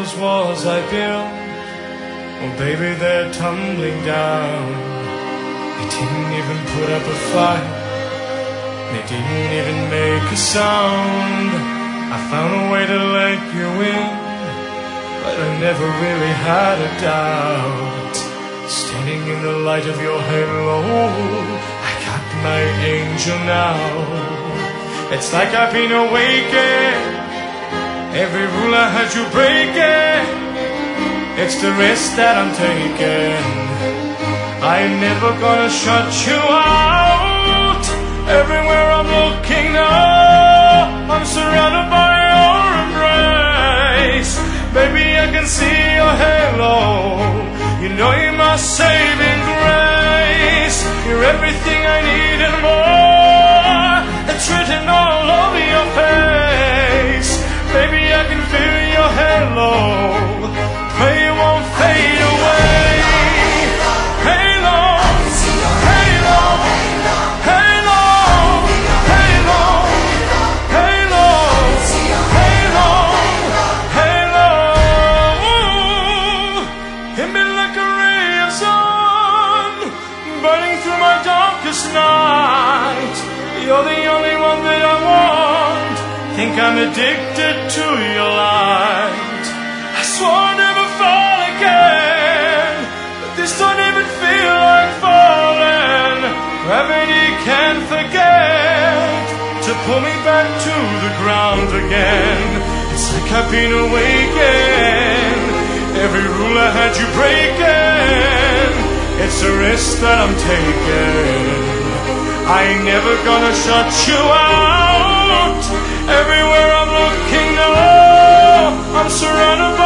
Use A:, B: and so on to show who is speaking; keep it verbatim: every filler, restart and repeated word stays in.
A: those walls I built, well baby they're tumbling down. They didn't even put up a fight, they didn't even make a sound. I found a way to let you in, but I never really had a doubt. Standing in the light of your halo, I got my angel now. It's like I've been awakened, every rule I had you breaking. It's the risk that I'm taking, I ain't never gonna shut you out. Everywhere I'm looking now, I'm surrounded by your embrace. Baby, I can see your halo, you know you're my saving grace. You're everything I need and more, it's written all over your face. Baby, I can feel your halo, pray it won't fade away. Halo, halo, halo, halo, halo, halo, halo. Hit me like a ray of sun, burning through my darkest night. You're the only one that I want, think I'm addicted to your light. I swore I'd never fall again, but this don't even feel like falling. Gravity can't forget to pull me back to the ground again. It's like I've been awakened, every rule I had you breaking. It's a risk that I'm taking, I ain't never gonna shut you out. Everywhere I'm looking now, I'm surrounded by